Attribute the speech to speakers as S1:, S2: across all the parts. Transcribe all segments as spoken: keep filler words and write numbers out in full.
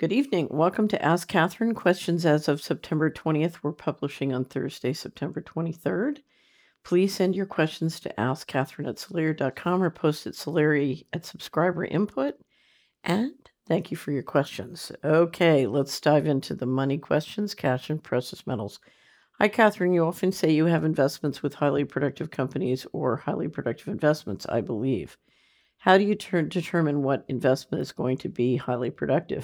S1: Good evening. Welcome to Ask Catherine. Questions as of September twentieth. We're publishing on Thursday, September twenty-third. Please send your questions to ask catherine at solari dot com or post at Solari at subscriber input. And thank you for your questions. Okay, let's dive into the money questions, cash and precious metals. Hi, Catherine. You often say you have investments with highly productive companies or highly productive investments, I believe. How do you ter- determine what investment is going to be highly productive?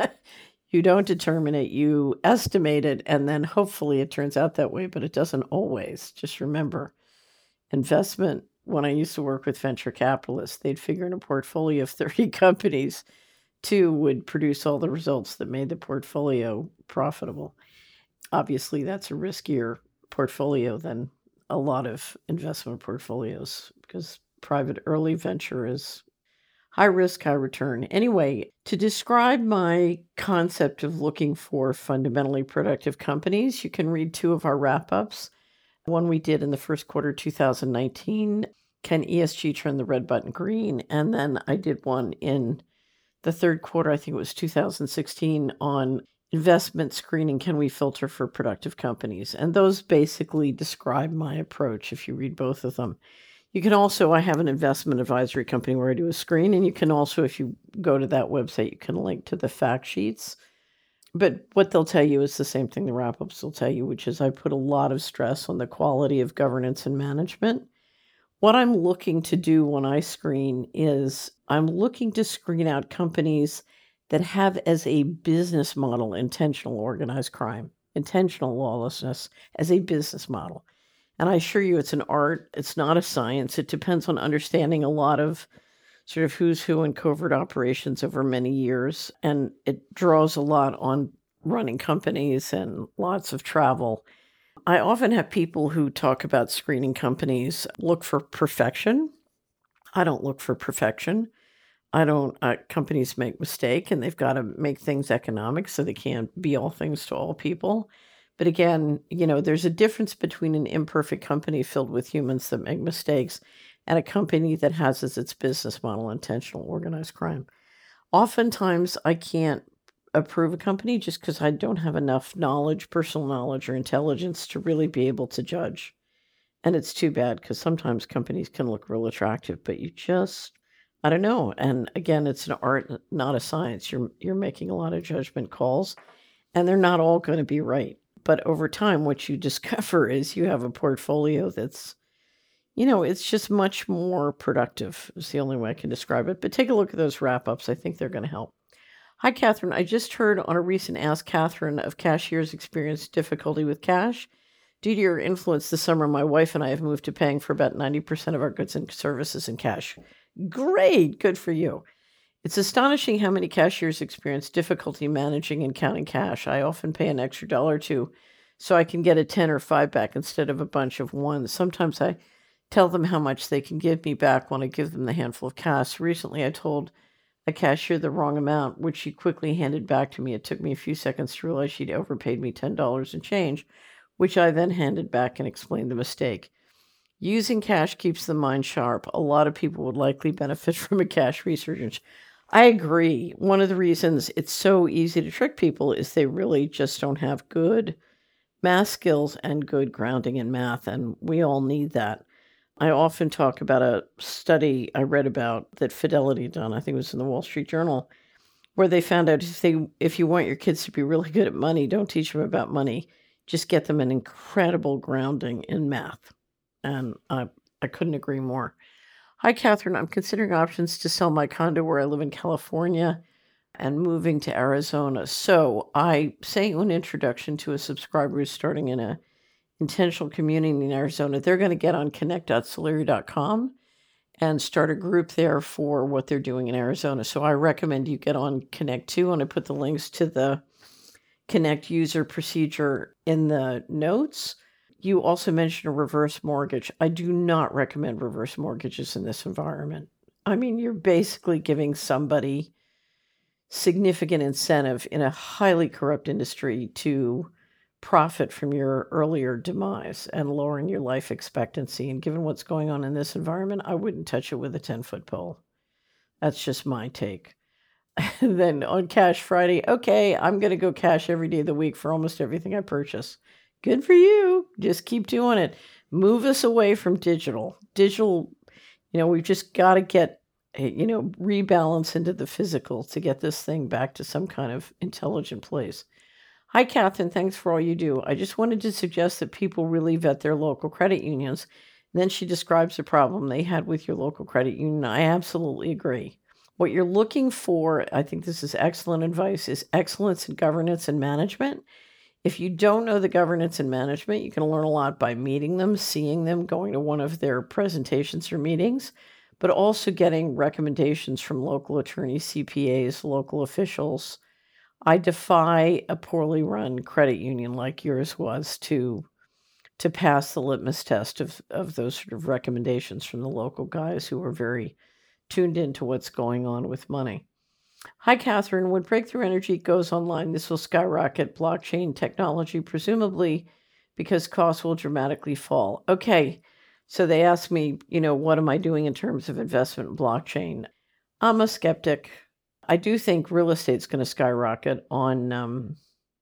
S1: You don't determine it, you estimate it, and then hopefully it turns out that way, but it doesn't always. Just remember, investment, when I used to work with venture capitalists, they'd figure in a portfolio of thirty companies, two would produce all the results that made the portfolio profitable. Obviously, that's a riskier portfolio than a lot of investment portfolios because private early venture is high risk, high return. Anyway, to describe my concept of looking for fundamentally productive companies, you can read two of our wrap-ups. One we did in the first quarter two thousand nineteen, Can E S G Turn the Red Button Green? And then I did one in the third quarter, I think it was two thousand sixteen, on investment screening, can we filter for productive companies? And those basically describe my approach if you read both of them. You can also, I have an investment advisory company where I do a screen, and you can also, if you go to that website, you can link to the fact sheets. But what they'll tell you is the same thing the wrap-ups will tell you, which is I put a lot of stress on the quality of governance and management. What I'm looking to do when I screen is I'm looking to screen out companies that have as a business model intentional organized crime, intentional lawlessness as a business model. And I assure you it's an art, it's not a science. It depends on understanding a lot of sort of who's who in covert operations over many years. And it draws a lot on running companies and lots of travel. I often have people who talk about screening companies look for perfection. I don't look for perfection. I don't, uh, companies make mistake and they've got to make things economic so they can't be all things to all people. But again, you know, there's a difference between an imperfect company filled with humans that make mistakes and a company that has as its business model intentional organized crime. Oftentimes, I can't approve a company just because I don't have enough knowledge, personal knowledge, or intelligence to really be able to judge. And it's too bad because sometimes companies can look real attractive, but you just, I don't know. And again, it's an art, not a science. You're you're making a lot of judgment calls, and they're not all going to be right. But over time, what you discover is you have a portfolio that's, you know, it's just much more productive, is the only way I can describe it. But take a look at those wrap-ups. I think they're going to help. Hi, Catherine. I just heard on a recent Ask Catherine of cashiers experienced difficulty with cash. Due to your influence this summer, my wife and I have moved to paying for about ninety percent of our goods and services in cash. Great. Good for you. It's astonishing how many cashiers experience difficulty managing and counting cash. I often pay an extra dollar or two so I can get a ten or five back instead of a bunch of ones. Sometimes I tell them how much they can give me back when I give them the handful of cash. Recently, I told a cashier the wrong amount, which she quickly handed back to me. It took me a few seconds to realize she'd overpaid me ten dollars in change, which I then handed back and explained the mistake. Using cash keeps the mind sharp. A lot of people would likely benefit from a cash resurgence. I agree. One of the reasons it's so easy to trick people is they really just don't have good math skills and good grounding in math, and we all need that. I often talk about a study I read about that Fidelity done, I think it was in the Wall Street Journal, where they found out if they if you want your kids to be really good at money, don't teach them about money. Just get them an incredible grounding in math. And I, I couldn't agree more. Hi, Catherine. I'm considering options to sell my condo where I live in California and moving to Arizona. So I sent you an introduction to a subscriber who's starting in a intentional community in Arizona. They're going to get on connect dot solari dot com and start a group there for what they're doing in Arizona. So I recommend you get on Connect too, and I put the links to the Connect user procedure in the notes. You also mentioned a reverse mortgage. I do not recommend reverse mortgages in this environment. I mean, you're basically giving somebody significant incentive in a highly corrupt industry to profit from your earlier demise and lowering your life expectancy. And given what's going on in this environment, I wouldn't touch it with a ten-foot pole. That's just my take. Then on Cash Friday, okay, I'm going to go cash every day of the week for almost everything I purchase. Good for you. Just keep doing it. Move us away from digital. Digital, you know, we've just got to get, eh, you know, rebalance into the physical to get this thing back to some kind of intelligent place. Hi, Catherine. Thanks for all you do. I just wanted to suggest that people really vet their local credit unions. Then she describes the problem they had with your local credit union. I absolutely agree. What you're looking for, I think this is excellent advice, is excellence in governance and management. If you don't know the governance and management, you can learn a lot by meeting them, seeing them, going to one of their presentations or meetings, but also getting recommendations from local attorneys, C P As, local officials. I defy a poorly run credit union like yours was to to pass the litmus test of of those sort of recommendations from the local guys who are very tuned into what's going on with money. Hi, Catherine. When Breakthrough Energy goes online, this will skyrocket blockchain technology, presumably because costs will dramatically fall. Okay, so they asked me, you know, what am I doing in terms of investment in blockchain? I'm a skeptic. I do think real estate's going to skyrocket on um,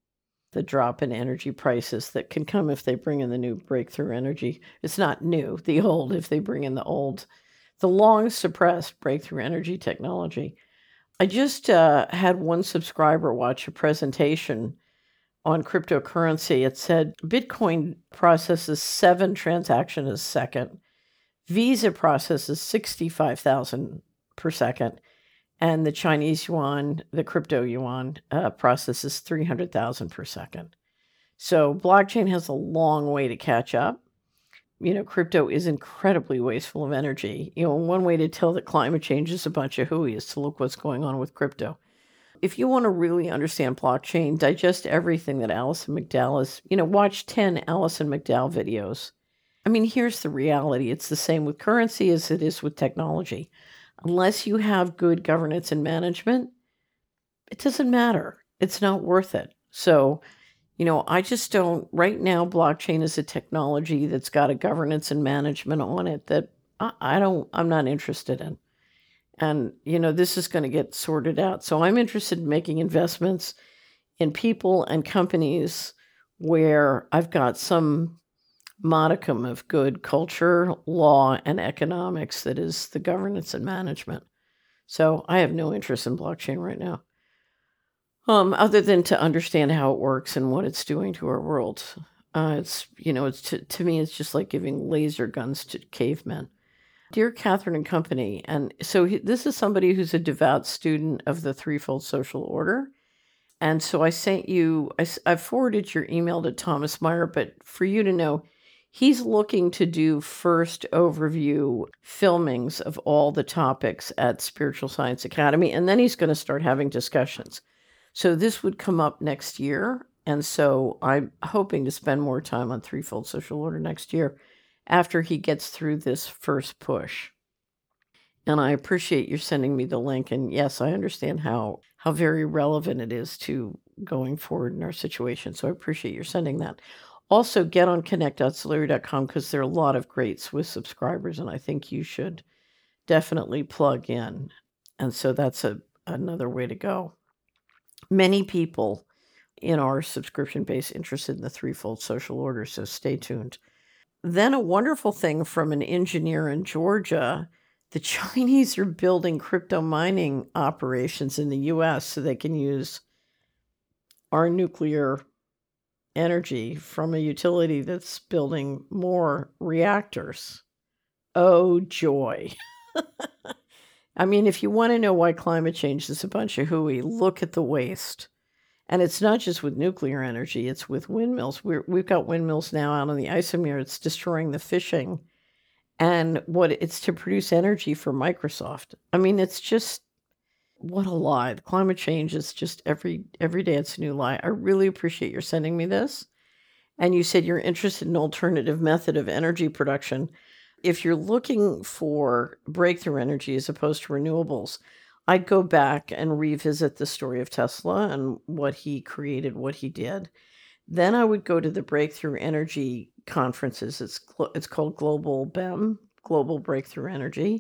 S1: the drop in energy prices that can come if they bring in the new breakthrough energy. It's not new, the old, if they bring in the old, the long suppressed breakthrough energy technology. I just uh, had one subscriber watch a presentation on cryptocurrency. It said Bitcoin processes seven transactions a second, Visa processes sixty-five thousand per second, and the Chinese yuan, the crypto yuan, uh, processes three hundred thousand per second. So blockchain has a long way to catch up. You know, crypto is incredibly wasteful of energy. You know, one way to tell that climate change is a bunch of hooey is to look what's going on with crypto. If you want to really understand blockchain, digest everything that Alison McDowell is, you know, watch ten Alison McDowell videos. I mean, here's the reality. It's the same with currency as it is with technology. Unless you have good governance and management, it doesn't matter. It's not worth it. So, you know, I just don't, right now, blockchain is a technology that's got a governance and management on it that I, I don't, I'm not interested in. And, you know, this is going to get sorted out. So I'm interested in making investments in people and companies where I've got some modicum of good culture, law, and economics that is the governance and management. So I have no interest in blockchain right now, um, other than to understand how it works and what it's doing to our world. Uh, it's, you know, it's to, to me, it's just like giving laser guns to cavemen. Dear Catherine and Company, and so he, this is somebody who's a devout student of the Threefold Social Order. And so I sent you, I, s- I forwarded your email to Thomas Meyer, but for you to know, he's looking to do first overview filmings of all the topics at Spiritual Science Academy, and then he's going to start having discussions. So this would come up next year. And so I'm hoping to spend more time on Threefold Social Order next year after he gets through this first push. And I appreciate you sending me the link. And yes, I understand how how very relevant it is to going forward in our situation. So I appreciate your sending that. Also, get on connect dot solari dot com because there are a lot of great Swiss subscribers, and I think you should definitely plug in. And so that's a another way to go. Many people in our subscription base interested in the Threefold Social Order, so stay tuned. Then a wonderful thing from an engineer in Georgia, the Chinese are building crypto mining operations in the U S so they can use our nuclear energy from a utility that's building more reactors. Oh, joy. I mean, if you want to know why climate change is a bunch of hooey, look at the waste. And it's not just with nuclear energy, it's with windmills. We're, we've got windmills now out on the IJsselmeer. It's destroying the fishing. And what it's to produce energy for Microsoft. I mean, it's just, what a lie. The climate change is just every every day it's a new lie. I really appreciate your sending me this. And you said you're interested in alternative method of energy production. If you're looking for breakthrough energy as opposed to renewables, I'd go back and revisit the story of Tesla and what he created, what he did. Then I would go to the breakthrough energy conferences. It's it's called Global B E M, Global Breakthrough Energy.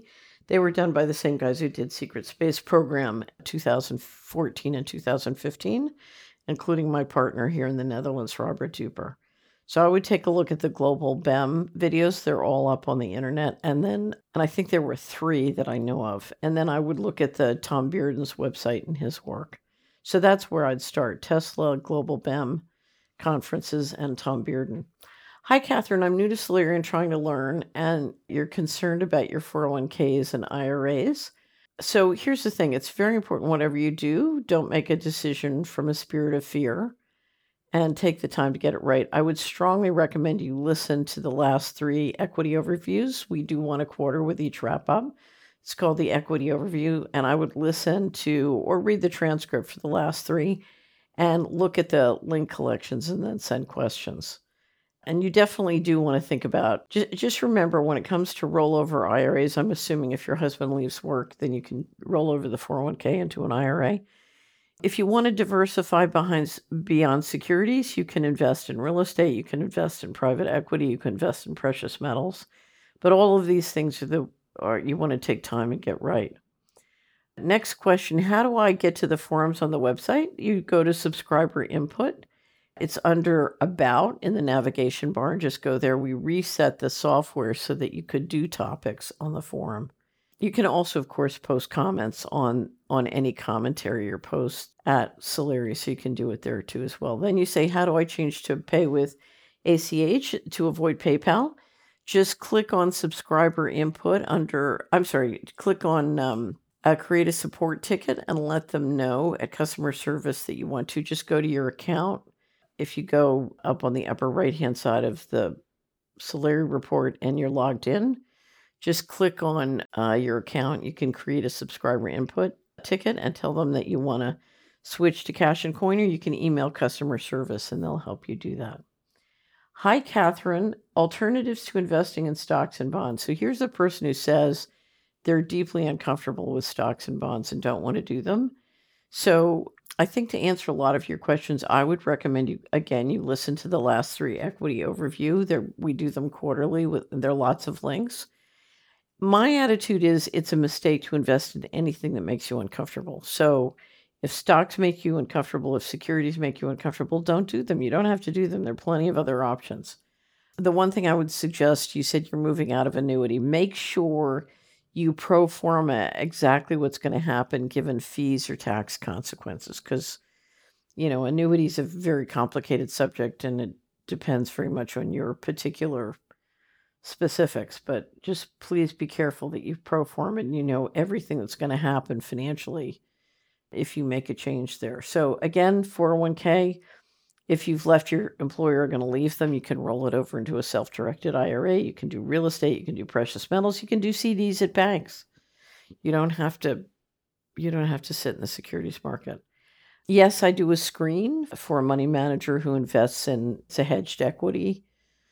S1: They were done by the same guys who did Secret Space Program two thousand fourteen and two thousand fifteen, including my partner here in the Netherlands, Robert Duper. So I would take a look at the Global B E M videos. They're all up on the internet. And then, and I think there were three that I know of. And then I would look at the Tom Bearden's website and his work. So that's where I'd start: Tesla, Global B E M, conferences, and Tom Bearden. Hi, Catherine. I'm new to Solari and trying to learn, and you're concerned about your four oh one k's and I R As. So here's the thing. It's very important, whatever you do, don't make a decision from a spirit of fear, and take the time to get it right. I would strongly recommend you listen to the last three equity overviews. We do one a quarter with each wrap-up. It's called the Equity Overview, and I would listen to or read the transcript for the last three and look at the link collections and then send questions. And you definitely do want to think about, just, just remember, when it comes to rollover I R As, I'm assuming if your husband leaves work, then you can roll over the four oh one k into an I R A. If you want to diversify behind, beyond securities, you can invest in real estate, you can invest in private equity, you can invest in precious metals. But all of these things are the are you want to take time and get right. Next question: how do I get to the forums on the website? You go to subscriber input. It's under About in the navigation bar, and just go there. We reset the software so that you could do topics on the forum. You can also, of course, post comments on, on any commentary or post at Solari, so you can do it there too as well. Then you say, how do I change to pay with A C H to avoid PayPal? Just click on subscriber input under, I'm sorry, click on um, uh, create a support ticket and let them know at customer service that you want to. Just go to your account. If you go up on the upper right-hand side of the Solari report and you're logged in, just click on uh, your account. You can create a subscriber input ticket and tell them that you want to switch to Cash and Coin, or you can email customer service and they'll help you do that. Hi, Catherine. Alternatives to investing in stocks and bonds. So here's a person who says they're deeply uncomfortable with stocks and bonds and don't want to do them. So I think to answer a lot of your questions, I would recommend you, again, you listen to the last three equity overview. There, we do them quarterly. With there are lots of links. My attitude is it's a mistake to invest in anything that makes you uncomfortable. So if stocks make you uncomfortable, if securities make you uncomfortable, don't do them. You don't have to do them. There are plenty of other options. The one thing I would suggest, you said you're moving out of annuity. Make sure you pro forma exactly what's going to happen given fees or tax consequences, because, you know, annuity is a very complicated subject and it depends very much on your particular specifics. But just please be careful that you pro forma and you know everything that's going to happen financially if you make a change there. So again, four oh one k, if you've left your employer, going to leave them, you can roll it over into a self-directed I R A. You can do real estate. You can do precious metals. You can do C Ds at banks. You don't have to, you don't have to sit in the securities market. Yes, I do a screen for a money manager who invests in it's a hedged equity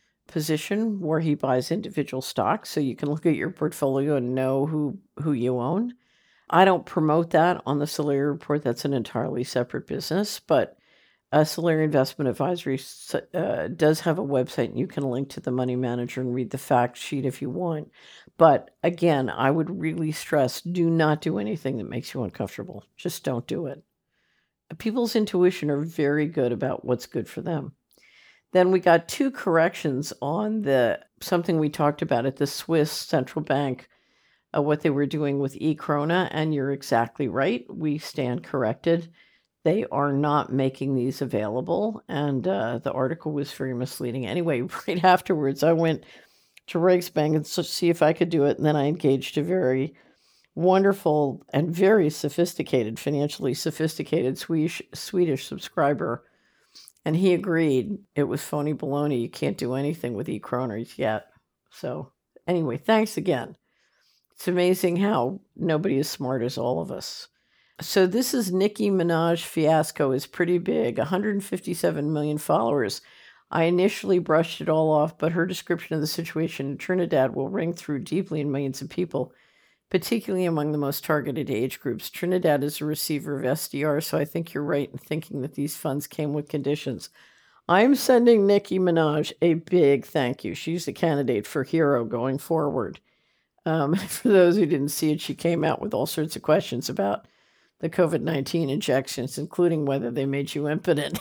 S1: position where he buys individual stocks. So you can look at your portfolio and know who, who you own. I don't promote that on the Solari report. That's an entirely separate business, but Uh, Solari Investment Advisory uh, does have a website, and you can link to the money manager and read the fact sheet if you want. But again, I would really stress, do not do anything that makes you uncomfortable. Just don't do it. People's intuition are very good about what's good for them. Then we got two corrections on the something we talked about at the Swiss Central Bank, uh, what they were doing with e-krona, and you're exactly right. We stand corrected. They are not making these available, and uh, the article was very misleading. Anyway, right afterwards, I went to Riksbank and so see if I could do it, and then I engaged a very wonderful and very sophisticated, financially sophisticated Swedish, Swedish subscriber, and he agreed it was phony baloney. You can't do anything with e-kroners yet. So anyway, thanks again. It's amazing how nobody is smart as all of us. So this is Nicki Minaj fiasco is pretty big, one hundred fifty-seven million followers. I initially brushed it all off, but her description of the situation in Trinidad will ring through deeply in millions of people, particularly among the most targeted age groups. Trinidad is a receiver of S D R, so I think you're right in thinking that these funds came with conditions. I'm sending Nicki Minaj a big thank you. She's a candidate for hero going forward. Um, for those who didn't see it, she came out with all sorts of questions about the COVID nineteen injections, including whether they made you impotent.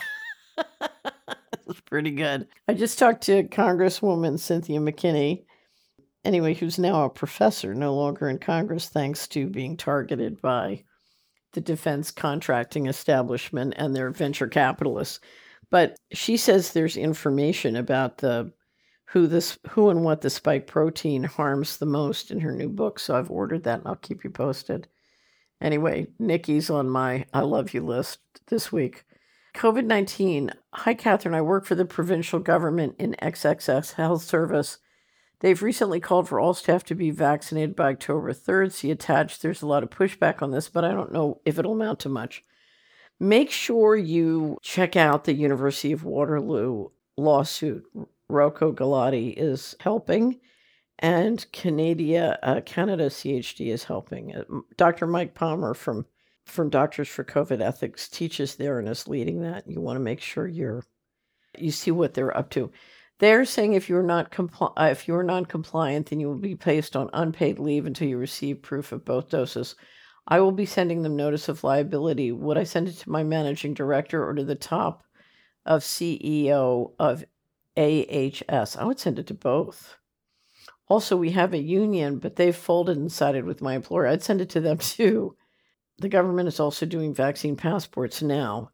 S1: It's pretty good. I just talked to Congresswoman Cynthia McKinney, anyway, who's now a professor, no longer in Congress, thanks to being targeted by the defense contracting establishment and their venture capitalists. But she says there's information about the who this who and what the spike protein harms the most in her new book. So I've ordered that and I'll keep you posted. Anyway, Nikki's on my I love you list this week. COVID nineteen. Hi, Catherine. I work for the provincial government in X X S Health Service. They've recently called for all staff to be vaccinated by October third. See attached. There's a lot of pushback on this, but I don't know if it'll amount to much. Make sure you check out the University of Waterloo lawsuit. Rocco Galati is helping, and Canada, uh, Canada C H D is helping. Uh, Doctor Mike Palmer from, from Doctors for COVID Ethics teaches there and is leading that. You want to make sure you're you see what they're up to. They're saying if you're not compli- uh, if you're non-compliant, then you will be placed on unpaid leave until you receive proof of both doses. I will be sending them notice of liability. Would I send it to my managing director or to the top of C E O of A H S? I would send it to both. Also, we have a union, but they've folded and sided with my employer. I'd send it to them too. The government is also doing vaccine passports now.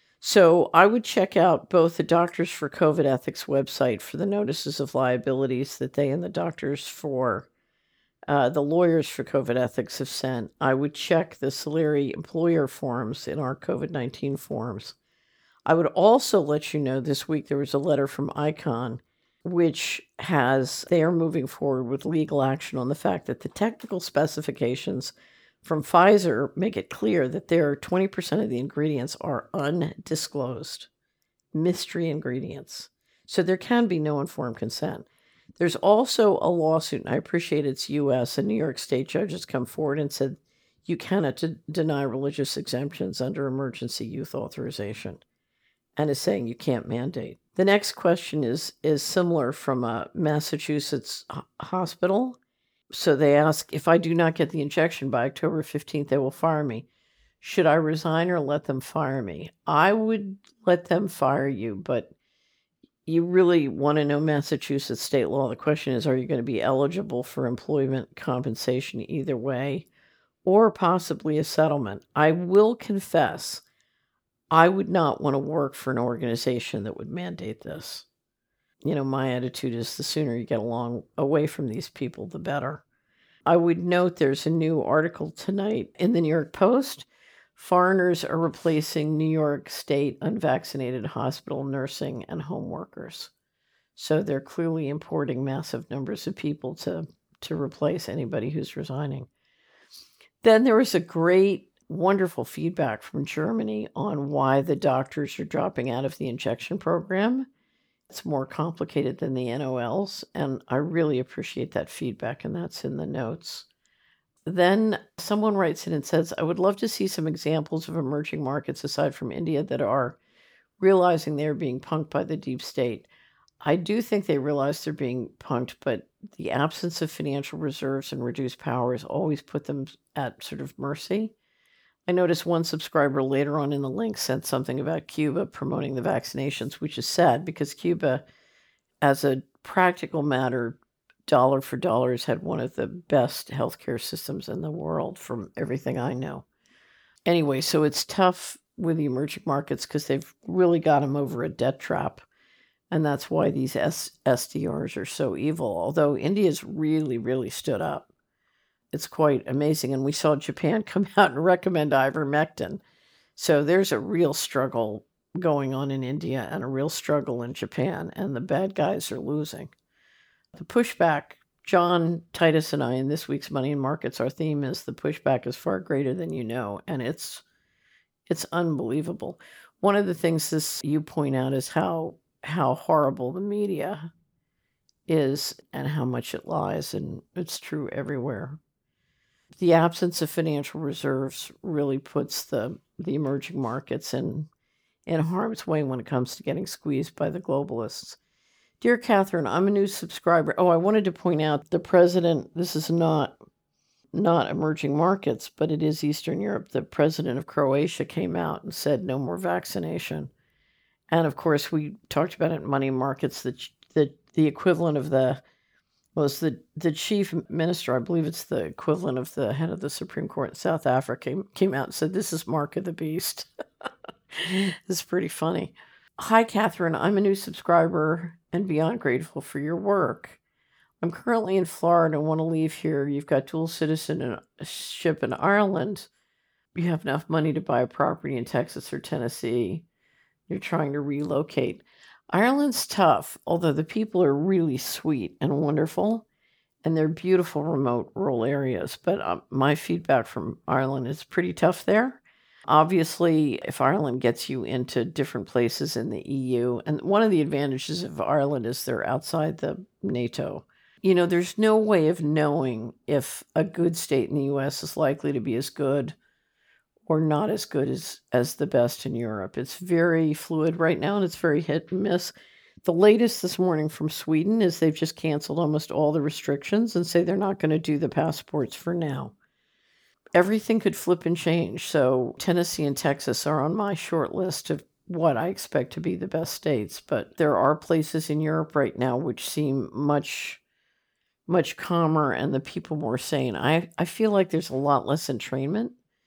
S1: So I would check out both the Doctors for COVID Ethics website for the notices of liabilities that they and the Doctors for uh, the Lawyers for COVID Ethics have sent. I would check the Solari employer forms in our COVID nineteen forms. I would also let you know this week there was a letter from ICON, which has, they are moving forward with legal action on the fact that the technical specifications from Pfizer make it clear that their twenty percent of the ingredients are undisclosed, mystery ingredients. So there can be no informed consent. There's also a lawsuit, and I appreciate it's U S, and New York State judges come forward and said you cannot d- deny religious exemptions under emergency use authorization, and is saying you can't mandate. The next question is, is similar from a Massachusetts h- hospital. So they ask, if I do not get the injection by October fifteenth, they will fire me. Should I resign or let them fire me? I would let them fire you, but you really want to know Massachusetts state law. The question is, are you going to be eligible for employment compensation either way, or possibly a settlement? I will confess, I would not want to work for an organization that would mandate this. You know, my attitude is the sooner you get along away from these people, the better. I would note there's a new article tonight in the New York Post. Foreigners are replacing New York State unvaccinated hospital nursing and home workers. So they're clearly importing massive numbers of people to, to replace anybody who's resigning. Then there was a great, wonderful feedback from Germany on why the doctors are dropping out of the injection program. It's more complicated than the N O Ls, and I really appreciate that feedback, and that's in the notes. Then someone writes in and says, I would love to see some examples of emerging markets aside from India that are realizing they're being punked by the deep state. I do think they realize they're being punked, but the absence of financial reserves and reduced powers always put them at sort of mercy. I noticed one subscriber later on in the link said something about Cuba promoting the vaccinations, which is sad because Cuba, as a practical matter, dollar for dollar, has had one of the best healthcare systems in the world from everything I know. Anyway, so it's tough with the emerging markets because they've really got them over a debt trap. And that's why these S- SDRs are so evil, although India's really, really stood up. It's quite amazing. And we saw Japan come out and recommend ivermectin. So there's a real struggle going on in India and a real struggle in Japan, and the bad guys are losing. The pushback, John, Titus, and I, in this week's Money and Markets, our theme is the pushback is far greater than you know, and it's it's unbelievable. One of the things this you point out is how how horrible the media is and how much it lies, and it's true everywhere. The absence of financial reserves really puts the, the emerging markets in, in harm's way when it comes to getting squeezed by the globalists. Dear Catherine, I'm a new subscriber. Oh, I wanted to point out the president, this is not not emerging markets, but it is Eastern Europe. The president of Croatia came out and said no more vaccination. And of course, we talked about it in money markets, the the the equivalent of the was the the chief minister, I believe it's the equivalent of the head of the Supreme Court in South Africa, came, came out and said, this is Mark of the Beast. It's pretty funny. Hi, Catherine. I'm a new subscriber and beyond grateful for your work. I'm currently in Florida and want to leave here. You've got dual citizenship in Ireland. You have enough money to buy a property in Texas or Tennessee. You're trying to relocate. Ireland's tough, although the people are really sweet and wonderful, and they're beautiful remote rural areas. But um, my feedback from Ireland is pretty tough there. Obviously, if Ireland gets you into different places in the E U, and one of the advantages of Ireland is they're outside the NATO. You know, there's no way of knowing if a good state in the U S is likely to be as good or not as good as, as the best in Europe. It's very fluid right now, and it's very hit and miss. The latest this morning from Sweden is they've just canceled almost all the restrictions and say they're not going to do the passports for now. Everything could flip and change. So Tennessee and Texas are on my short list of what I expect to be the best states. But there are places in Europe right now which seem much, much calmer and the people more sane. I, I feel like there's a lot less entrainment,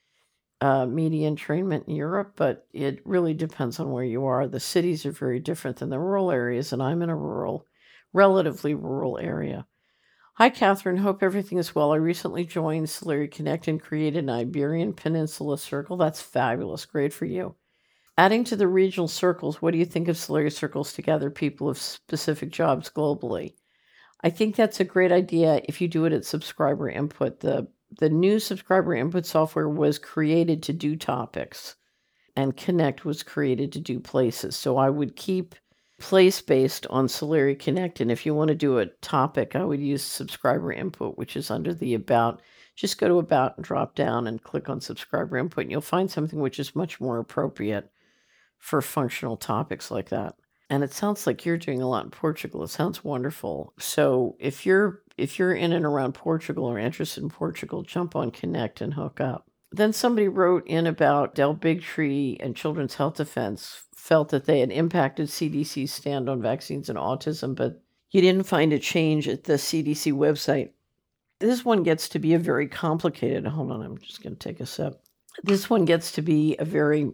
S1: uh, media entrainment in Europe, but it really depends on where you are. The cities are very different than the rural areas, and I'm in a rural, relatively rural area. Hi, Catherine. Hope everything is well. I recently joined Solari Connect and created an Iberian Peninsula Circle. That's fabulous. Great for you. Adding to the regional circles, what do you think of Solari Circles to gather people of specific jobs globally? I think that's a great idea if you do it at subscriber input. The, the new subscriber input software was created to do topics, and Connect was created to do places. So I would keep place-based on Solari Connect, and if you want to do a topic, I would use subscriber input, which is under the About. Just go to About and drop down and click on subscriber input, and you'll find something which is much more appropriate for functional topics like that. And it sounds like you're doing a lot in Portugal. It sounds wonderful. So if you're if you're in and around Portugal or interested in Portugal, jump on Connect and hook up. Then somebody wrote in about Del Bigtree and Children's Health Defense felt that they had impacted C D C's stand on vaccines and autism, but you didn't find a change at the C D C website. This one gets to be a very complicated, hold on, I'm just going to take a sip. This one gets to be a very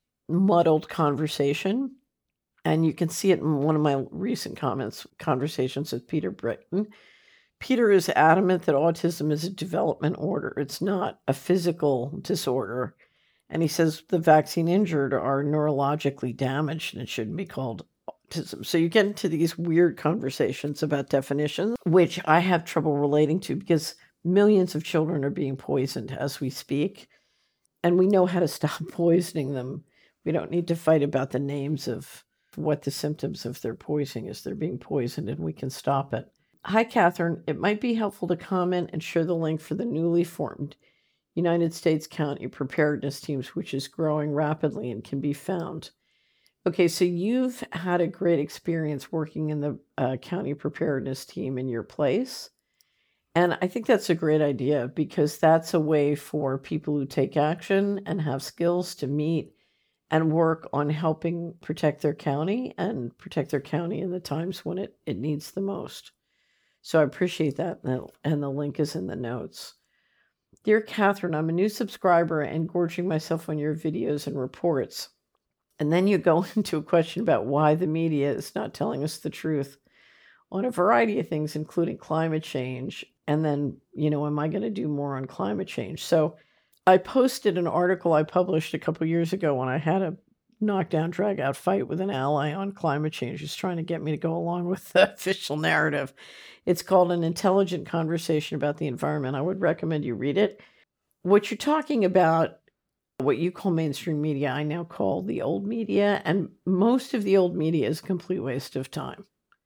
S1: muddled conversation, and you can see it in one of my recent comments, conversations with Peter Britton. Peter is adamant that autism is a development order. It's not a physical disorder. And he says the vaccine injured are neurologically damaged and it shouldn't be called autism. So you get into these weird conversations about definitions, which I have trouble relating to because millions of children are being poisoned as we speak. And we know how to stop poisoning them. We don't need to fight about the names of what the symptoms of their poisoning is. They're being poisoned and we can stop it. Hi, Catherine. It might be helpful to comment and share the link for the newly formed United States County Preparedness Teams, which is growing rapidly and can be found. Okay, so you've had a great experience working in the uh, county preparedness team in your place. And I think that's a great idea because that's a way for people who take action and have skills to meet and work on helping protect their county and protect their county in the times when it, it needs the most. So I appreciate that, and the link is in the notes. Dear Catherine, I'm a new subscriber and gorging myself on your videos and reports. And then you go into a question about why the media is not telling us the truth on a variety of things, including climate change. And then, you know, am I going to do more on climate change? So I posted an article I published a couple years ago when I had a knockdown, drag out fight with an ally on climate change who's trying to get me to go along with the official narrative. It's called An Intelligent Conversation About the Environment. I would recommend you read it. What you're talking about, what you call mainstream media, I now call the old media, and most of the old media is a complete waste of time.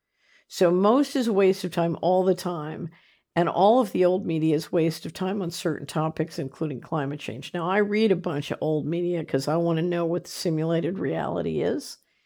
S1: So most is a waste of time all the time, and all of the old media is waste of time on certain topics, including climate change. Now, I read a bunch of old media because I want to know what the simulated reality is.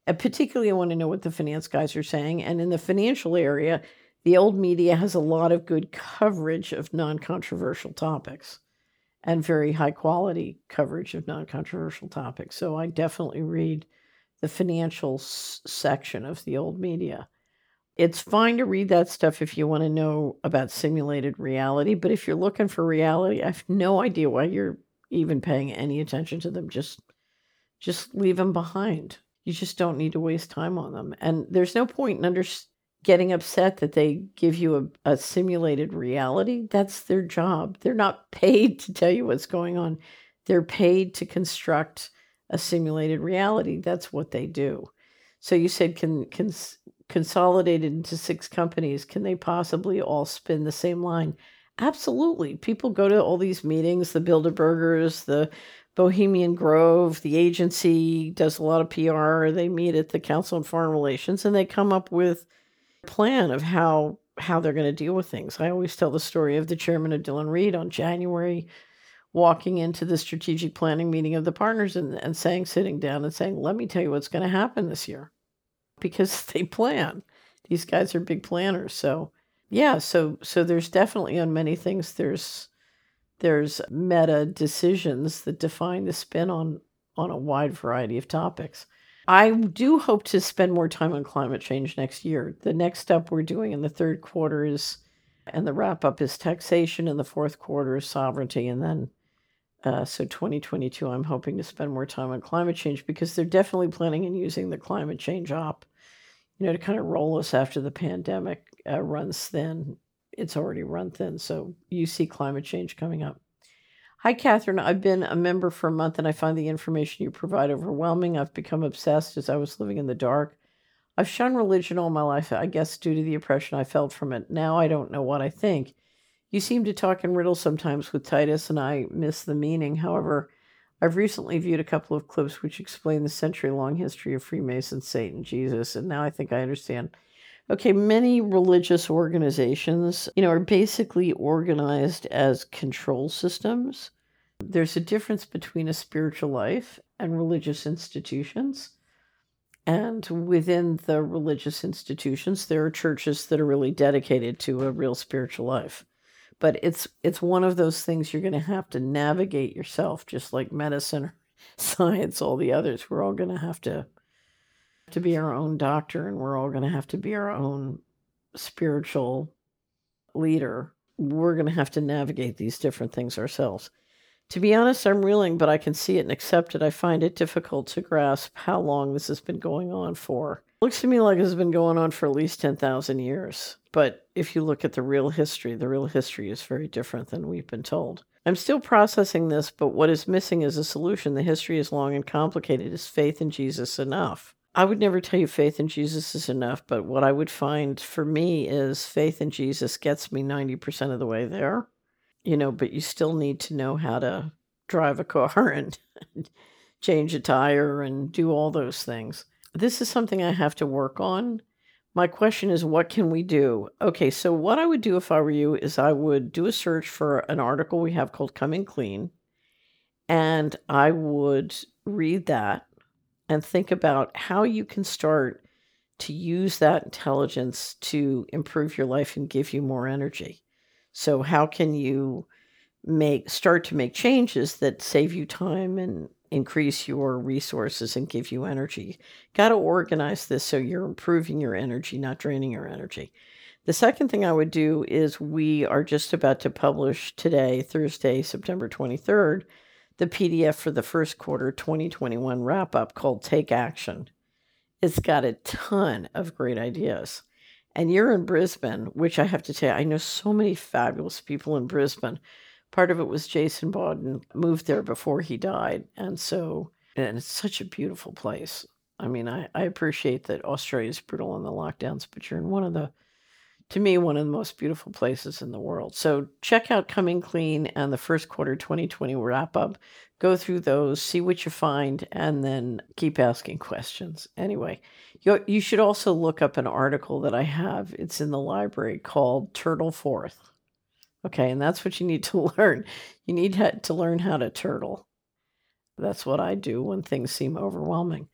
S1: And particularly, I want to know what the finance guys are saying. And in the financial area, the old media has a lot of good coverage of non-controversial topics and very high quality coverage of non-controversial topics. So I definitely read the financial s- section of the old media. It's fine to read that stuff if you want to know about simulated reality, but if you're looking for reality, I have no idea why you're even paying any attention to them. Just just leave them behind. You just don't need to waste time on them. And there's no point in under getting upset that they give you a, a simulated reality. That's their job. They're not paid to tell you what's going on. They're paid to construct a simulated reality. That's what they do. So you said can, can consolidated into six companies, can they possibly all spin the same line? Absolutely. People go to all these meetings, the Bilderbergers, the Bohemian Grove, the agency does a lot of P R. They meet at the Council on Foreign Relations and they come up with a plan of how how they're going to deal with things. I always tell the story of the chairman of Dillon Read on January walking into the strategic planning meeting of the partners and, and saying, sitting down and saying, let me tell you what's going to happen this year. Because they plan. These guys are big planners. So yeah, so so there's definitely on many things there's there's meta decisions that define the spin on on a wide variety of topics. I do hope to spend more time on climate change next year. The next step we're doing in the third quarter is, and the wrap up is taxation, and the fourth quarter is sovereignty, and then uh, so twenty twenty-two, I'm hoping to spend more time on climate change because they're definitely planning on using the climate change op, you know, to kind of roll us after the pandemic uh, runs thin. It's already run thin, so you see climate change coming up. Hi, Catherine. I've been a member for a month and I find the information you provide overwhelming. I've become obsessed as I was living in the dark. I've shunned religion all my life, I guess due to the oppression I felt from it. Now I don't know what I think. You seem to talk in riddles sometimes with Titus, and I miss the meaning. However, I've recently viewed a couple of clips which explain the century-long history of Freemasons, Satan, Jesus, and now I think I understand. Okay, many religious organizations, you know, are basically organized as control systems. There's a difference between a spiritual life and religious institutions. And within the religious institutions, there are churches that are really dedicated to a real spiritual life. But it's it's one of those things you're going to have to navigate yourself, just like medicine or science, all the others. We're all going to have to to be our own doctor, and we're all going to have to be our own spiritual leader. We're going to have to navigate these different things ourselves. To be honest, I'm reeling, but I can see it and accept it. I find it difficult to grasp how long this has been going on for. It looks to me like it's been going on for at least ten thousand years. But if you look at the real history, the real history is very different than we've been told. I'm still processing this, but what is missing is a solution. The history is long and complicated. Is faith in Jesus enough? I would never tell you faith in Jesus is enough, but what I would find for me is faith in Jesus gets me ninety percent of the way there. You know, but you still need to know how to drive a car and change a tire and do all those things. This is something I have to work on. My question is, what can we do? Okay, so what I would do if I were you is I would do a search for an article we have called Coming Clean, and I would read that and think about how you can start to use that intelligence to improve your life and give you more energy. So how can you make start to make changes that save you time and increase your resources and give you energy? Got to organize this so you're improving your energy, not draining your energy. The second thing I would do is we are just about to publish today, Thursday, September twenty-third, the P D F for the first quarter twenty twenty-one wrap-up called Take Action. It's got a ton of great ideas. And you're in Brisbane, which I have to tell you, I know so many fabulous people in Brisbane. Part of it was Jason Bawden moved there before he died. And so, and it's such a beautiful place. I mean, I, I appreciate that Australia is brutal on the lockdowns, but you're in one of the, to me, one of the most beautiful places in the world. So check out Coming Clean and the first quarter twenty twenty wrap up. Go through those, see what you find, and then keep asking questions. Anyway, you, you should also look up an article that I have. It's in the library called Turtle Forth. Okay, and that's what you need to learn. You need to learn how to turtle. That's what I do when things seem overwhelming.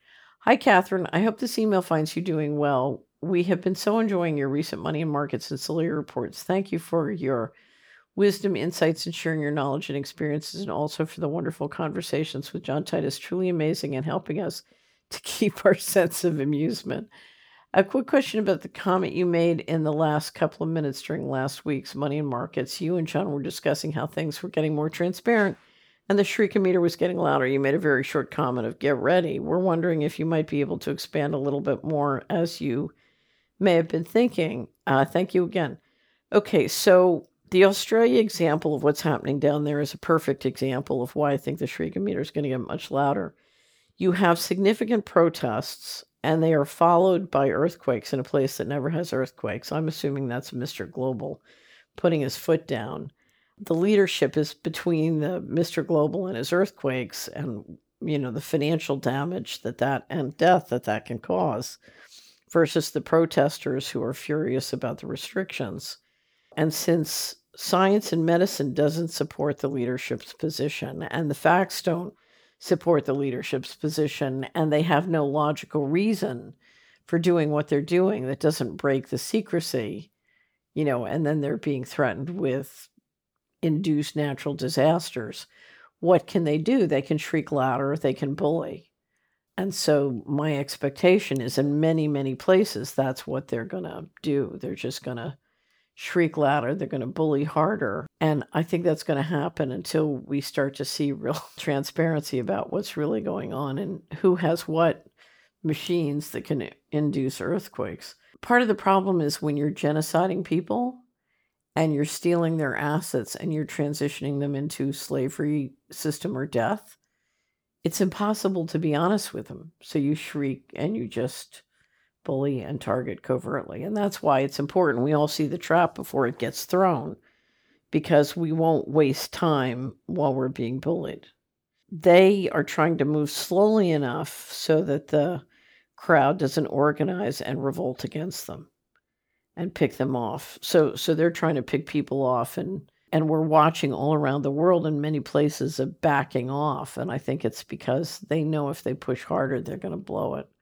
S1: Hi, Catherine. I hope this email finds you doing well. We have been so enjoying your recent money and markets and Solera reports. Thank you for your wisdom, insights, and sharing your knowledge and experiences, and also for the wonderful conversations with John Titus. Truly amazing and helping us to keep our sense of amusement. A quick question about the comment you made in the last couple of minutes during last week's Money and Markets. You and John were discussing how things were getting more transparent and the shriekometer was getting louder. You made a very short comment of get ready. We're wondering if you might be able to expand a little bit more as you may have been thinking. Uh, thank you again. Okay, so the Australia example of what's happening down there is a perfect example of why I think the shriekometer is going to get much louder. You have significant protests, and they are followed by earthquakes in a place that never has earthquakes. I'm assuming that's Mister Global putting his foot down. The leadership is between the Mister Global and his earthquakes and, you know, the financial damage that that and death that that can cause versus the protesters who are furious about the restrictions. And since science and medicine doesn't support the leadership's position and the facts don't support the leadership's position and they have no logical reason for doing what they're doing that doesn't break the secrecy, you know, and then they're being threatened with induced natural disasters. What can they do? They can shriek louder, they can bully. And so my expectation is in many, many places, that's what they're going to do. They're just going to shriek louder, they're going to bully harder. And I think that's going to happen until we start to see real transparency about what's really going on and who has what machines that can induce earthquakes. Part of the problem is when you're genociding people and you're stealing their assets and you're transitioning them into slavery system or death, it's impossible to be honest with them. So you shriek and you just bully and target covertly. And that's why it's important we all see the trap before it gets thrown, because we won't waste time while we're being bullied. They are trying to move slowly enough so that the crowd doesn't organize and revolt against them and pick them off. So so they're trying to pick people off, and and we're watching all around the world in many places of backing off. And I think it's because they know if they push harder, they're going to blow it.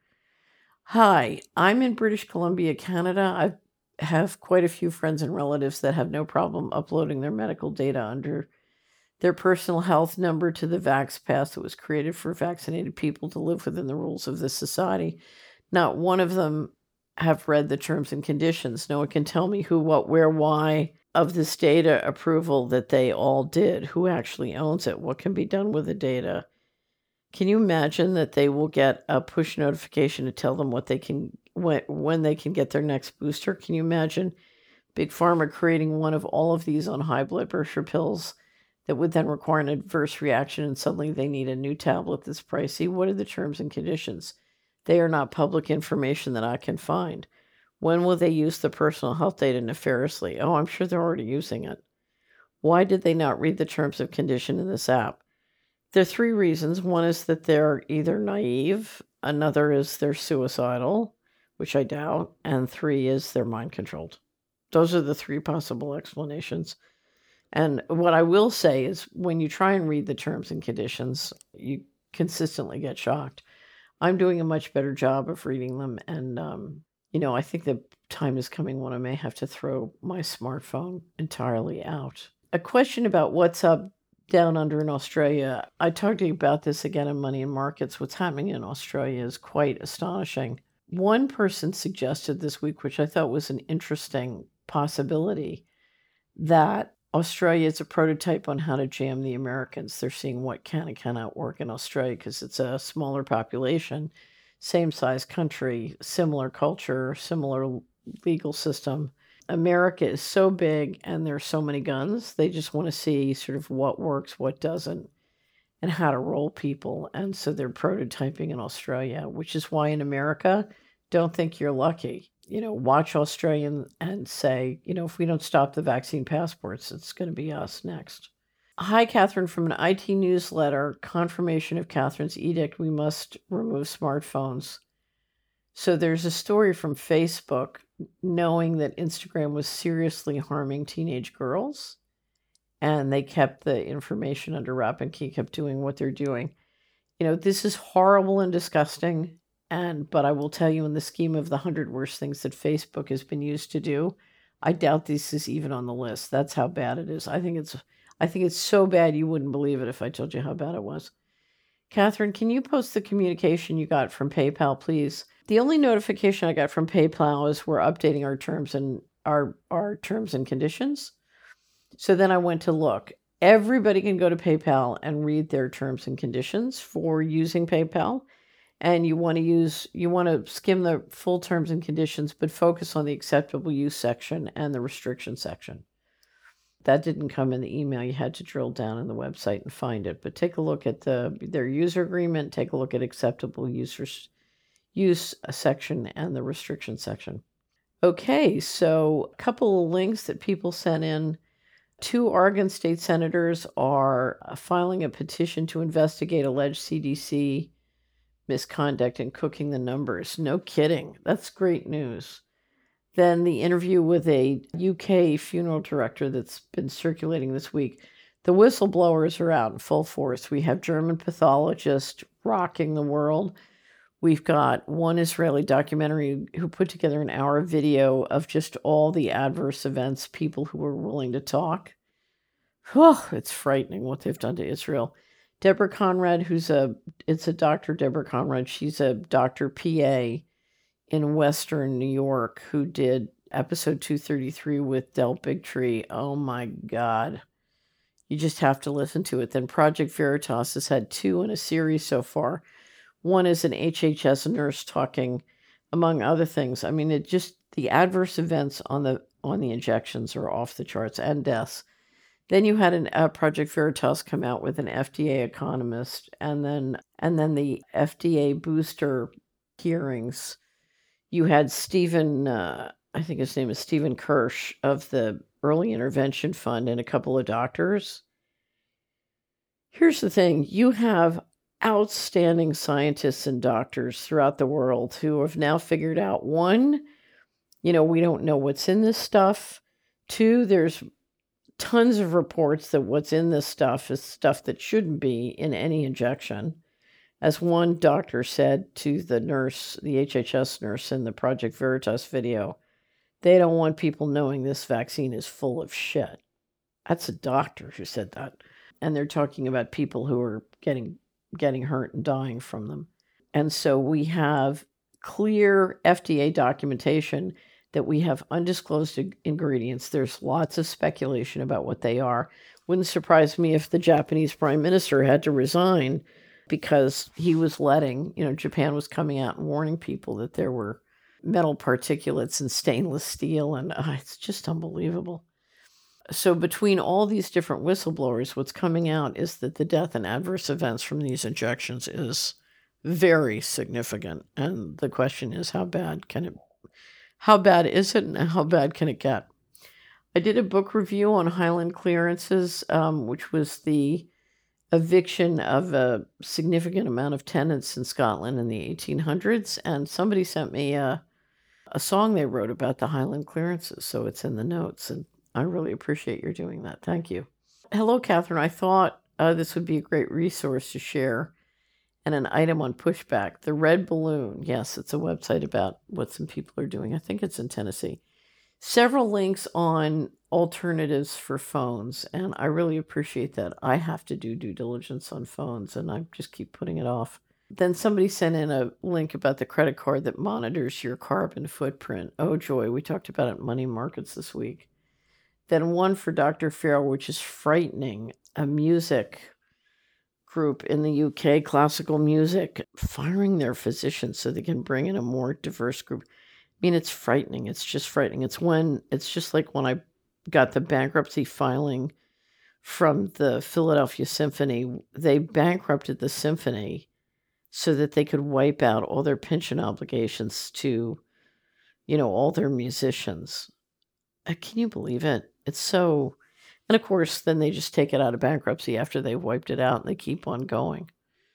S1: Hi, I'm in British Columbia, Canada. I have quite a few friends and relatives that have no problem uploading their medical data under their personal health number to the VaxPass that was created for vaccinated people to live within the rules of this society. Not one of them have read the terms and conditions. No one can tell me who, what, where, why of this data approval that they all did, who actually owns it, what can be done with the data. Can you imagine that they will get a push notification to tell them what they can, when, when they can get their next booster? Can you imagine Big Pharma creating one of all of these on high blood pressure pills that would then require an adverse reaction and suddenly they need a new tablet that's pricey? What are the terms and conditions? They are not public information that I can find. When will they use the personal health data nefariously? Oh, I'm sure they're already using it. Why did they not read the terms of condition in this app? There are three reasons. One is that they're either naive, another is they're suicidal, which I doubt, and three is they're mind controlled. Those are the three possible explanations. And what I will say is when you try and read the terms and conditions, you consistently get shocked. I'm doing a much better job of reading them. And, um, you know, I think the time is coming when I may have to throw my smartphone entirely out. A question about what's up down under in Australia. I talked to you about this again in Money and Markets. What's happening in Australia is quite astonishing. One person suggested this week, which I thought was an interesting possibility, that Australia is a prototype on how to jam the Americans. They're seeing what can and cannot work in Australia because it's a smaller population, same size country, similar culture, similar legal system. America is so big and there's so many guns. They just want to see sort of what works, what doesn't, and how to roll people. And so they're prototyping in Australia, which is why in America, don't think you're lucky. You know, watch Australia and say, you know, if we don't stop the vaccine passports, it's going to be us next. Hi, Catherine, from an I T newsletter, confirmation of Catherine's edict, we must remove smartphones. So there's a story from Facebook knowing that Instagram was seriously harming teenage girls, and they kept the information under wrap and kept doing what they're doing. You know, this is horrible and disgusting, And but I will tell you, in the scheme of the hundred worst things that Facebook has been used to do, I doubt this is even on the list. That's how bad it is. I think it's I think it's so bad you wouldn't believe it if I told you how bad it was. Catherine, can you post the communication you got from PayPal, please? The only notification I got from PayPal is we're updating our terms and our our terms and conditions. So then I went to look. Everybody can go to PayPal and read their terms and conditions for using PayPal. And you want to use you want to skim the full terms and conditions, but focus on the acceptable use section and the restriction section. That didn't come in the email. You had to drill down in the website and find it. But take a look at the their user agreement. Take a look at acceptable users use section and the restriction section. Okay, so a couple of links that people sent in. Two Oregon state senators are filing a petition to investigate alleged C D C misconduct in cooking the numbers. No kidding. That's great news. Then the interview with a U K funeral director that's been circulating this week. The whistleblowers are out in full force. We have German pathologists rocking the world. We've got one Israeli documentary who put together an hour video of just all the adverse events, people who were willing to talk. Oh, it's frightening what they've done to Israel. Deborah Conrad, who's a, it's a doctor, Deborah Conrad. She's a doctor P A in Western New York who did episode two thirty-three with Del Bigtree. Oh my God. You just have to listen to it. Then Project Veritas has had two in a series so far. One is an H H S nurse talking, among other things. I mean, it just, the adverse events on the on the injections are off the charts, and deaths. Then you had an uh, Project Veritas come out with an F D A economist, and then and then the F D A booster hearings. You had Stephen, uh, I think his name is Stephen Kirsch of the Early Intervention Fund, and a couple of doctors. Here's the thing: you have outstanding scientists and doctors throughout the world who have now figured out, one, you know, we don't know what's in this stuff. Two, there's tons of reports that what's in this stuff is stuff that shouldn't be in any injection. As one doctor said to the nurse, the H H S nurse in the Project Veritas video, they don't want people knowing this vaccine is full of shit. That's a doctor who said that. And they're talking about people who are getting getting hurt and dying from them. And so we have clear F D A documentation that we have undisclosed ingredients. There's lots of speculation about what they are. Wouldn't surprise me if the Japanese prime minister had to resign because he was letting, you know, Japan was coming out and warning people that there were metal particulates in stainless steel, and uh, it's just unbelievable. So between all these different whistleblowers, what's coming out is that the death and adverse events from these injections is very significant. And the question is, how bad can it How bad is it, and how bad can it get? I did a book review on Highland Clearances, um, which was the eviction of a significant amount of tenants in Scotland in the eighteen hundreds, and somebody sent me a, a song they wrote about the Highland Clearances, so it's in the notes, and I really appreciate your doing that. Thank you. Hello, Catherine. I thought uh, this would be a great resource to share, and an item on pushback. The Red Balloon. Yes, it's a website about what some people are doing. I think it's in Tennessee. Several links on alternatives for phones, and I really appreciate that. I have to do due diligence on phones, and I just keep putting it off. Then somebody sent in a link about the credit card that monitors your carbon footprint. Oh, joy. We talked about it in Money Markets this week. Then one for Doctor Farrell, which is frightening. A music group in the U K, classical music, firing their physicians so they can bring in a more diverse group. I mean, it's frightening. It's just frightening. It's when it's just like when I got the bankruptcy filing from the Philadelphia Symphony. They bankrupted the symphony so that they could wipe out all their pension obligations to, you know, all their musicians. Uh, Can you believe it? It's so, and of course, then they just take it out of bankruptcy after they've wiped it out and they keep on going.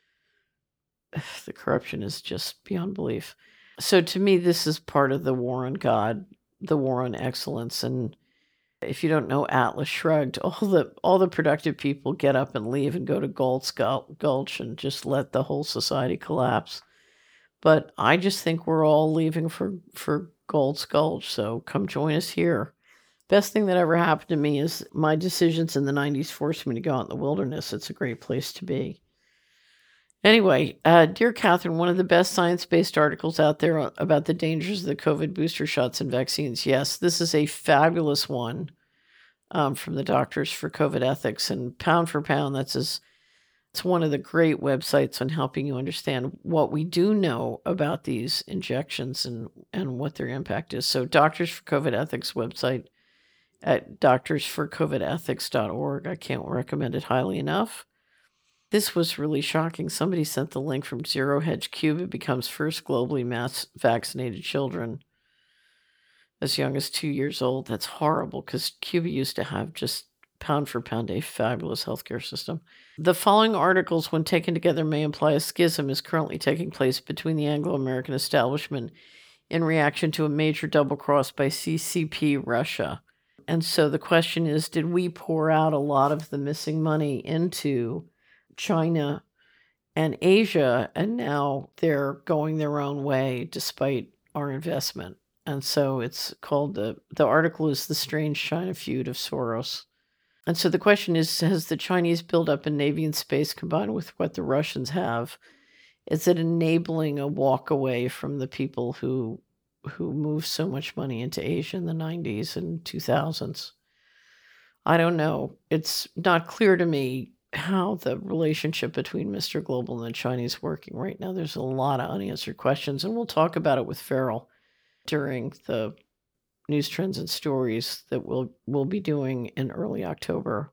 S1: The corruption is just beyond belief. So to me, this is part of the war on God, the war on excellence. And if you don't know Atlas Shrugged, all the all the productive people get up and leave and go to Galt's Gul- Gulch and just let the whole society collapse. But I just think we're all leaving for for Gold's Gulch, so come join us here. Best thing that ever happened to me is my decisions in the nineties forced me to go out in the wilderness. It's a great place to be. Anyway, uh, dear Catherine, one of the best science-based articles out there a- about the dangers of the COVID booster shots and vaccines. Yes, this is a fabulous one um, from the Doctors for COVID Ethics, and pound for pound, that's as it's one of the great websites on helping you understand what we do know about these injections and and what their impact is. So, Doctors for COVID Ethics website at doctors for covid ethics dot org. I can't recommend it highly enough. This was really shocking. Somebody sent the link from Zero Hedge. Cuba becomes first globally mass vaccinated children as young as two years old. That's horrible because Cuba used to have just pound for pound a fabulous healthcare system. The following articles, when taken together, may imply a schism is currently taking place between the Anglo-American establishment in reaction to a major double cross by C C P Russia. And so the question is, did we pour out a lot of the missing money into China and Asia, and now they're going their own way despite our investment? And so it's called the the article is The Strange China Feud of Soros. And so the question is, has the Chinese buildup in Navy and space combined with what the Russians have, is it enabling a walk away from the people who who moved so much money into Asia in the nineties and two thousands? I don't know. It's not clear to me how the relationship between Mister Global and the Chinese working right now. There's a lot of unanswered questions, and we'll talk about it with Farrell during the news trends and stories that we'll we'll be doing in early October.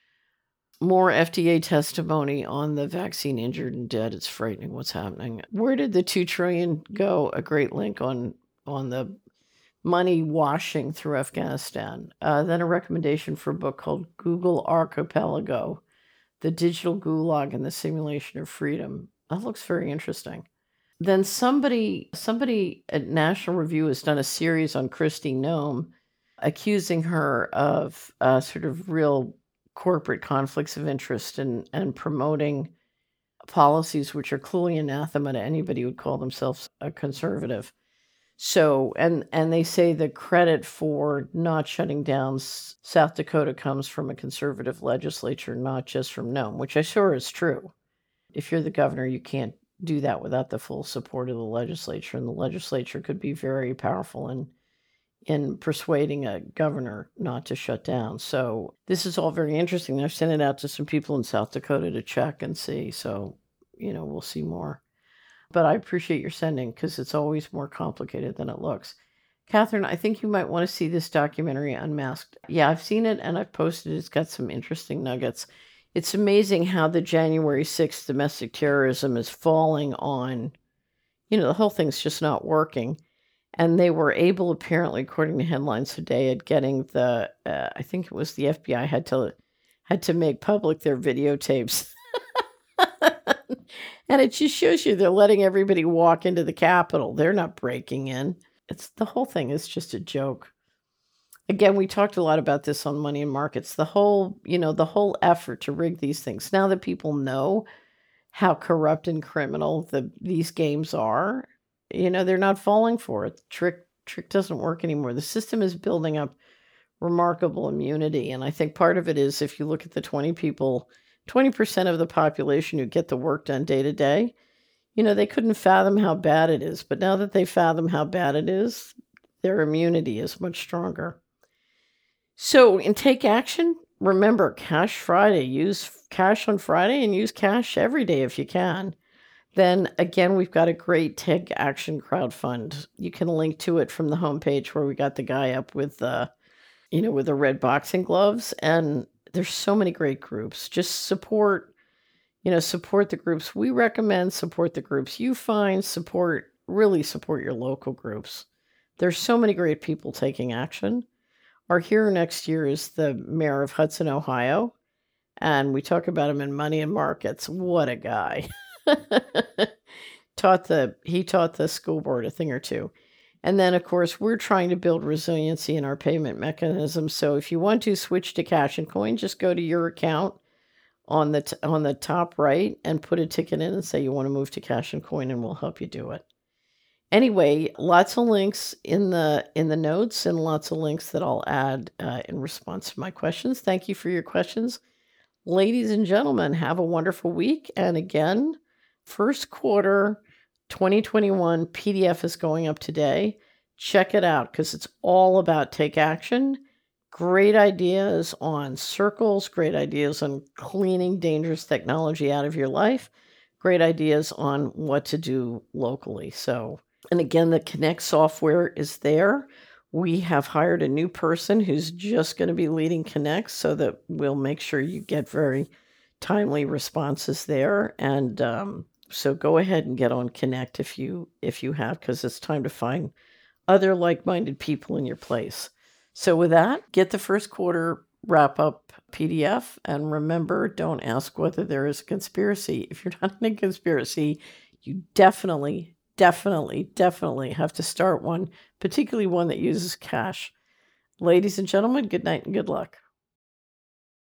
S1: More F D A testimony on the vaccine injured and dead. It's frightening what's happening. Where did the two trillion dollars go? A great link on on the money washing through Afghanistan. Uh, then a recommendation for a book called Google Archipelago, The Digital Gulag and the Simulation of Freedom. That looks very interesting. Then somebody somebody at National Review has done a series on Kristi Noem, accusing her of uh, sort of real corporate conflicts of interest and and promoting policies which are clearly anathema to anybody who would call themselves a conservative. So, and and they say the credit for not shutting down S- South Dakota comes from a conservative legislature, not just from Noem, which I sure is true. If you're the governor, you can't do that without the full support of the legislature, and the legislature could be very powerful in in persuading a governor not to shut down. So this is all very interesting. I've sent it out to some people in South Dakota to check and see. So, you know, we'll see more. But I appreciate your sending because it's always more complicated than it looks. Catherine, I think you might want to see this documentary, Unmasked. Yeah, I've seen it and I've posted it. It's got some interesting nuggets. It's amazing how the January sixth domestic terrorism is falling on, you know, the whole thing's just not working. And they were able, apparently, according to headlines today, at getting the, uh, I think it was the F B I had to had to make public their videotapes. And it just shows you they're letting everybody walk into the Capitol. They're not breaking in. It's the whole thing is just a joke. Again, we talked a lot about this on Money and Markets. The whole, you know, the whole effort to rig these things. Now that people know how corrupt and criminal the these games are, you know, they're not falling for it. Trick trick doesn't work anymore. The system is building up remarkable immunity, and I think part of it is if you look at the twenty people, twenty percent of the population who get the work done day to day, you know, they couldn't fathom how bad it is, but now that they fathom how bad it is, their immunity is much stronger. So, in Take Action, remember Cash Friday. Use cash on Friday and use cash every day if you can. Then again, we've got a great Take Action crowdfund. You can link to it from the homepage where we got the guy up with the, you know, with the red boxing gloves. And there's so many great groups. Just support, you know, support the groups we recommend, support the groups you find, support, really support your local groups. There's so many great people taking action. Our hero next year is the mayor of Hudson, Ohio. And we talk about him in Money and Markets. What a guy. taught the he taught the school board a thing or two. And then of course we're trying to build resiliency in our payment mechanisms. So if you want to switch to Cash and Coin, just go to your account on the t- on the top right and put a ticket in and say you want to move to Cash and Coin, and we'll help you do it. Anyway, lots of links in the in the notes and lots of links that I'll add uh, in response to my questions. Thank you for your questions. Ladies and gentlemen, have a wonderful week. And again, first quarter twenty twenty-one P D F is going up today. Check it out because it's all about take action. Great ideas on circles, great ideas on cleaning dangerous technology out of your life, great ideas on what to do locally. So, and again, the Connect software is there. We have hired a new person who's just going to be leading Connect so that we'll make sure you get very timely responses there. And um, so go ahead and get on Connect if you if you have, because it's time to find other like-minded people in your place. So with that, get the first quarter wrap-up P D F, and remember, don't ask whether there is a conspiracy. If you're not in a conspiracy, you definitely, definitely, definitely have to start one, particularly one that uses cash. Ladies and gentlemen, good night and good luck.